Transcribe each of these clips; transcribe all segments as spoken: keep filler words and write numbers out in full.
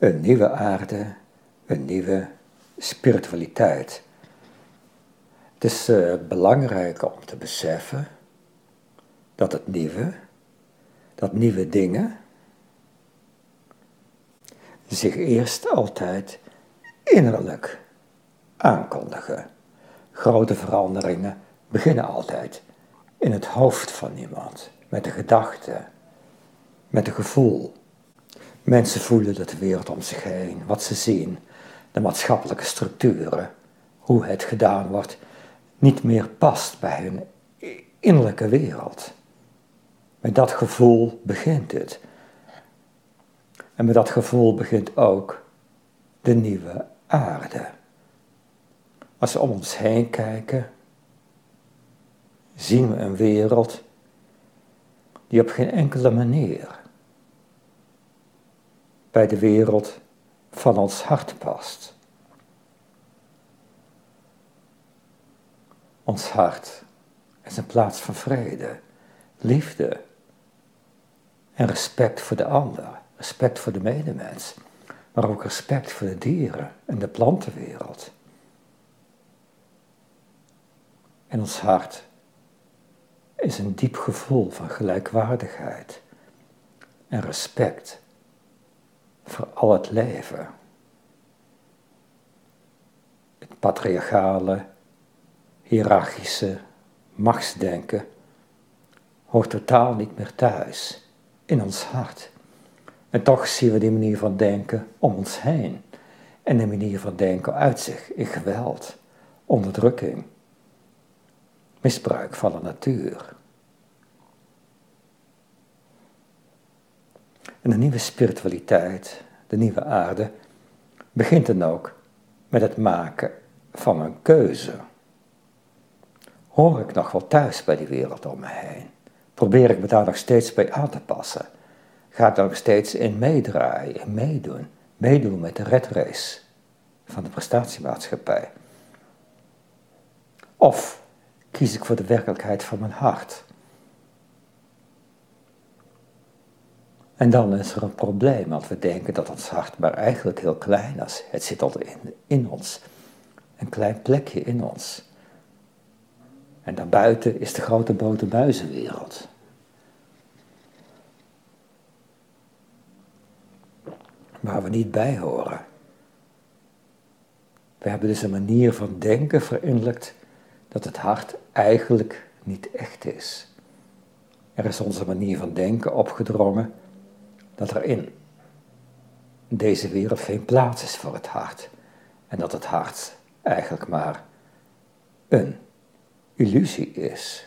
Een nieuwe aarde, een nieuwe spiritualiteit. Het is uh, belangrijk om te beseffen dat het nieuwe, dat nieuwe dingen, zich eerst altijd innerlijk aankondigen. Grote veranderingen beginnen altijd in het hoofd van iemand, met de gedachte, met een gevoel. Mensen voelen dat de wereld om zich heen, wat ze zien, de maatschappelijke structuren, hoe het gedaan wordt, niet meer past bij hun innerlijke wereld. Met dat gevoel begint het. En met dat gevoel begint ook de nieuwe aarde. Als we om ons heen kijken, zien we een wereld die op geen enkele manier bij de wereld van ons hart past. Ons hart is een plaats van vrede, liefde en respect voor de ander, respect voor de medemens, maar ook respect voor de dieren en de plantenwereld. En ons hart is een diep gevoel van gelijkwaardigheid en respect voor al het leven. Het patriarchale, hiërarchische machtsdenken hoort totaal niet meer thuis in ons hart. En toch zien we die manier van denken om ons heen. En die manier van denken uit zich in geweld, onderdrukking, misbruik van de natuur. En de nieuwe spiritualiteit, de nieuwe aarde, begint dan ook met het maken van een keuze. Hoor ik nog wel thuis bij die wereld om me heen? Probeer ik me daar nog steeds bij aan te passen? Ga ik daar nog steeds in meedraaien, in meedoen? Meedoen met de red race van de prestatiemaatschappij? Of kies ik voor de werkelijkheid van mijn hart? En dan is er een probleem, want we denken dat ons hart maar eigenlijk heel klein is. Het zit al in, in ons, een klein plekje in ons. En daarbuiten is de grote bote buizenwereld. Waar we niet bij horen. We hebben dus een manier van denken verinnerlijkt dat het hart eigenlijk niet echt is. Er is onze manier van denken opgedrongen dat er in deze wereld geen plaats is voor het hart. En dat het hart eigenlijk maar een illusie is.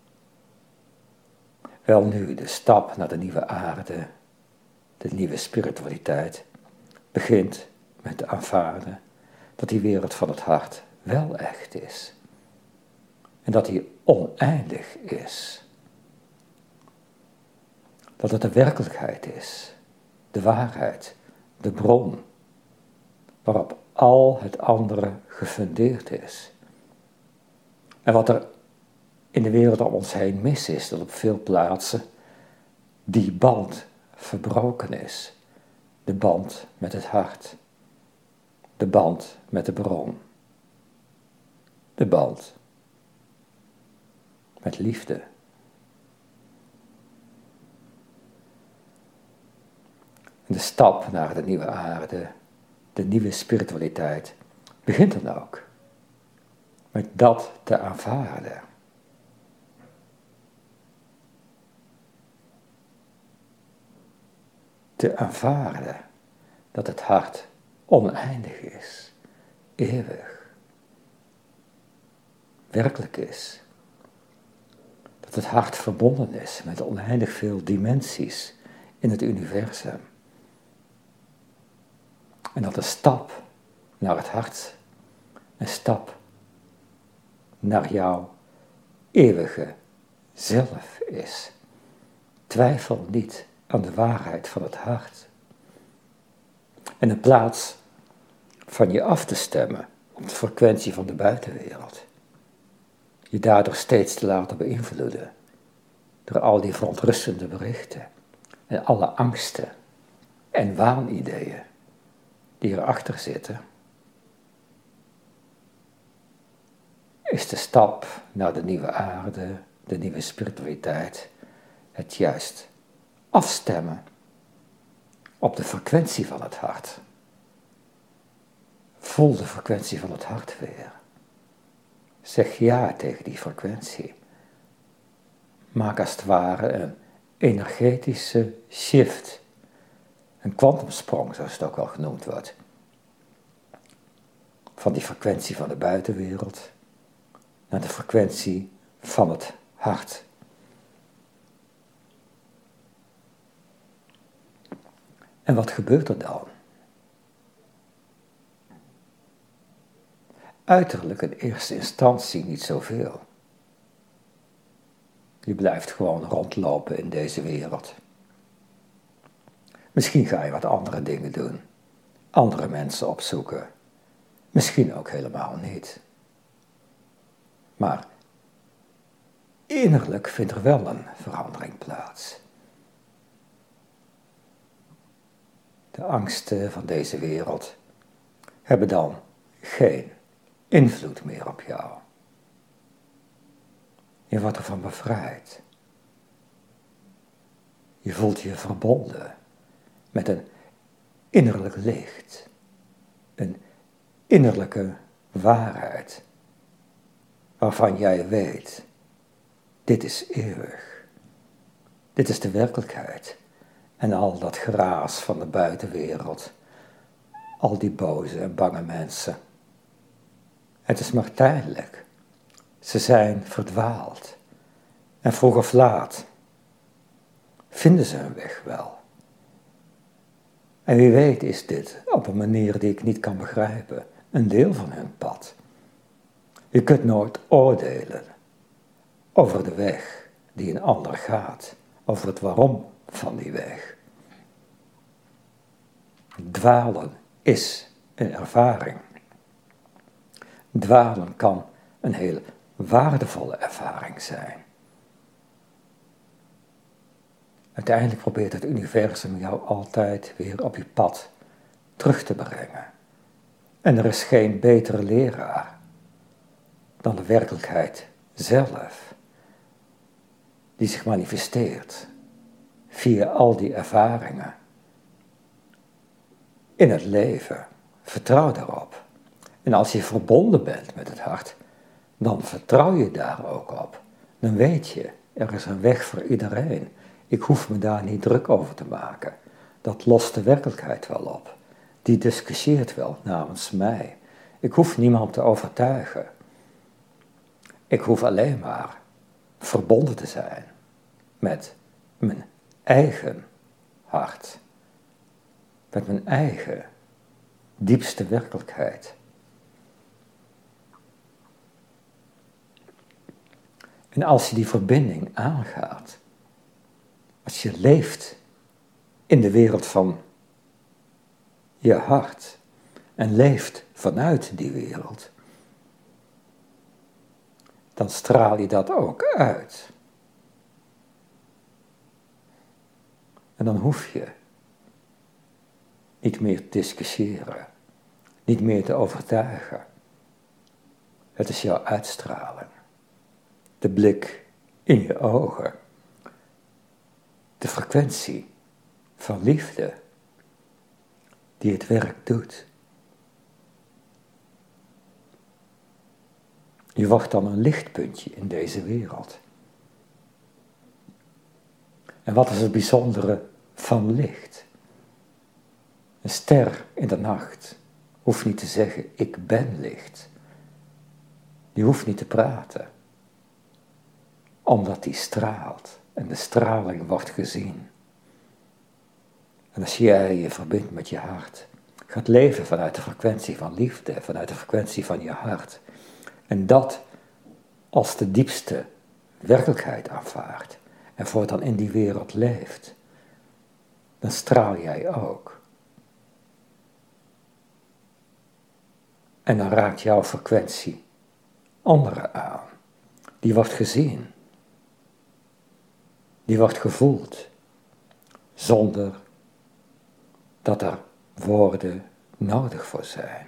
Wel nu, de stap naar de nieuwe aarde, de nieuwe spiritualiteit, begint met te aanvaarden dat die wereld van het hart wel echt is. En dat die oneindig is. Dat het de werkelijkheid is, de waarheid, de bron, waarop al het andere gefundeerd is. En wat er in de wereld om ons heen mis is, dat op veel plaatsen die band verbroken is. De band met het hart, de band met de bron, de band met liefde. En de stap naar de nieuwe aarde, de nieuwe spiritualiteit, begint dan ook met dat te aanvaarden. Te aanvaarden dat het hart oneindig is, eeuwig, werkelijk is. Dat het hart verbonden is met oneindig veel dimensies in het universum. En dat de stap naar het hart een stap naar jouw eeuwige zelf is. Twijfel niet aan de waarheid van het hart. En in plaats van je af te stemmen op de frequentie van de buitenwereld, je daardoor steeds te laten beïnvloeden door al die verontrustende berichten en alle angsten en waanideeën die erachter zitten, is de stap naar de nieuwe aarde, de nieuwe spiritualiteit, het juist afstemmen op de frequentie van het hart. Voel de frequentie van het hart weer. Zeg ja tegen die frequentie. Maak als het ware een energetische shift. Een kwantumsprong, zoals het ook wel genoemd wordt. Van die frequentie van de buitenwereld naar de frequentie van het hart. En wat gebeurt er dan? Uiterlijk in eerste instantie niet zoveel. Je blijft gewoon rondlopen in deze wereld. Misschien ga je wat andere dingen doen. Andere mensen opzoeken. Misschien ook helemaal niet. Maar innerlijk vindt er wel een verandering plaats. De angsten van deze wereld hebben dan geen invloed meer op jou. Je wordt ervan bevrijd. Je voelt je verbonden met een innerlijk licht. Een innerlijke waarheid. Waarvan jij weet, dit is eeuwig. Dit is de werkelijkheid. En al dat geraas van de buitenwereld. Al die boze en bange mensen. Het is maar tijdelijk. Ze zijn verdwaald. En vroeg of laat vinden ze hun weg wel. En wie weet is dit, op een manier die ik niet kan begrijpen, een deel van hun pad. Je kunt nooit oordelen over de weg die een ander gaat, over het waarom van die weg. Dwalen is een ervaring. Dwalen kan een heel waardevolle ervaring zijn. Uiteindelijk probeert het universum jou altijd weer op je pad terug te brengen. En er is geen betere leraar dan de werkelijkheid zelf, die zich manifesteert via al die ervaringen in het leven. Vertrouw daarop. En als je verbonden bent met het hart, dan vertrouw je daar ook op. Dan weet je, er is een weg voor iedereen. Ik hoef me daar niet druk over te maken. Dat lost de werkelijkheid wel op. Die discussieert wel namens mij. Ik hoef niemand te overtuigen. Ik hoef alleen maar verbonden te zijn met mijn eigen hart. Met mijn eigen diepste werkelijkheid. En als je die verbinding aangaat, als je leeft in de wereld van je hart en leeft vanuit die wereld, dan straal je dat ook uit. En dan hoef je niet meer te discussiëren, niet meer te overtuigen. Het is jouw uitstraling, de blik in je ogen, de frequentie van liefde die het werk doet. Je wordt dan een lichtpuntje in deze wereld. En wat is het bijzondere van licht? Een ster in de nacht hoeft niet te zeggen, ik ben licht. Die hoeft niet te praten. Omdat die straalt en de straling wordt gezien. En als jij je verbindt met je hart, gaat leven vanuit de frequentie van liefde, vanuit de frequentie van je hart. En dat als de diepste werkelijkheid aanvaardt en voortaan in die wereld leeft, dan straal jij ook. En dan raakt jouw frequentie anderen aan. Die wordt gezien. Die wordt gevoeld. Zonder dat er woorden nodig voor zijn.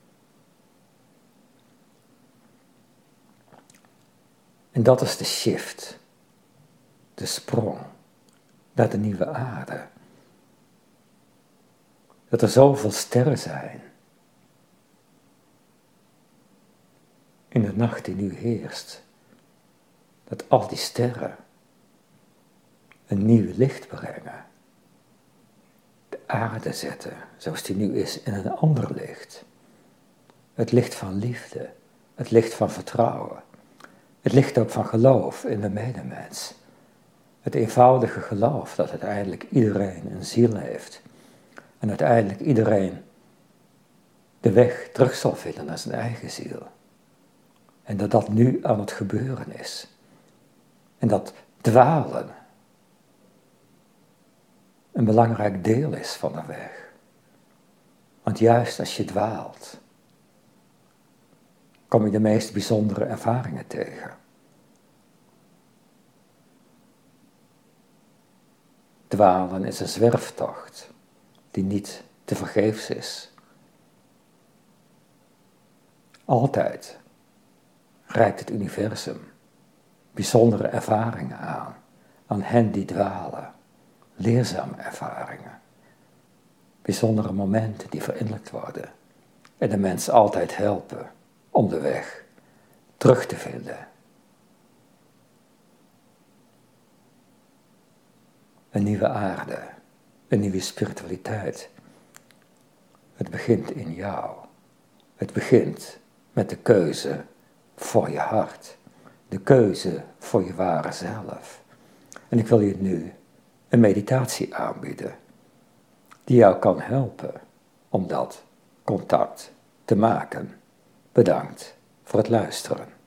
En dat is de shift, de sprong naar de nieuwe aarde. Dat er zoveel sterren zijn in de nacht die nu heerst. Dat al die sterren een nieuw licht brengen. De aarde zetten, zoals die nu is, in een ander licht. Het licht van liefde, het licht van vertrouwen. Het licht ook van geloof in de medemens. Het eenvoudige geloof dat uiteindelijk iedereen een ziel heeft. En uiteindelijk iedereen de weg terug zal vinden naar zijn eigen ziel. En dat dat nu aan het gebeuren is. En dat dwalen een belangrijk deel is van de weg. Want juist als je dwaalt, kom je de meest bijzondere ervaringen tegen. Dwalen is een zwerftocht die niet te vergeefs is. Altijd reikt het universum bijzondere ervaringen aan, aan hen die dwalen, leerzame ervaringen, bijzondere momenten die verinnerlijkt worden en de mens altijd helpen om de weg terug te vinden. Een nieuwe aarde, een nieuwe spiritualiteit. Het begint in jou. Het begint met de keuze voor je hart. De keuze voor je ware zelf. En ik wil je nu een meditatie aanbieden die jou kan helpen om dat contact te maken. Bedankt voor het luisteren.